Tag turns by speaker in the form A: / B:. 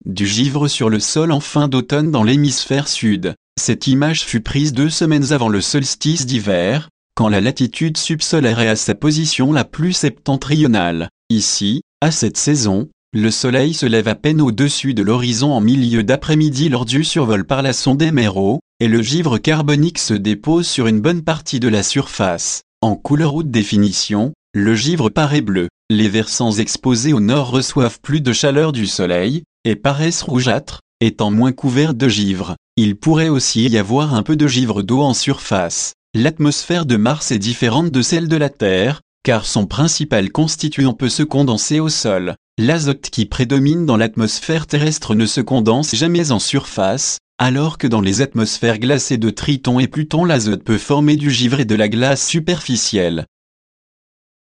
A: du givre sur le sol en fin d'automne dans l'hémisphère sud. Cette image fut prise 2 semaines avant le solstice d'hiver, quand la latitude subsolaire est à sa position la plus septentrionale. Ici, à cette saison, le soleil se lève à peine au-dessus de l'horizon en milieu d'après-midi lors du survol par la sonde MRO, et le givre carbonique se dépose sur une bonne partie de la surface. En couleur haute définition, le givre paraît bleu. Les versants exposés au nord reçoivent plus de chaleur du soleil, et paraissent rougeâtres, étant moins couverts de givre. Il pourrait aussi y avoir un peu de givre d'eau en surface. L'atmosphère de Mars est différente de celle de la Terre, car son principal constituant peut se condenser au sol. L'azote qui prédomine dans l'atmosphère terrestre ne se condense jamais en surface, alors que dans les atmosphères glacées de Triton et Pluton l'azote peut former du givre et de la glace superficielle.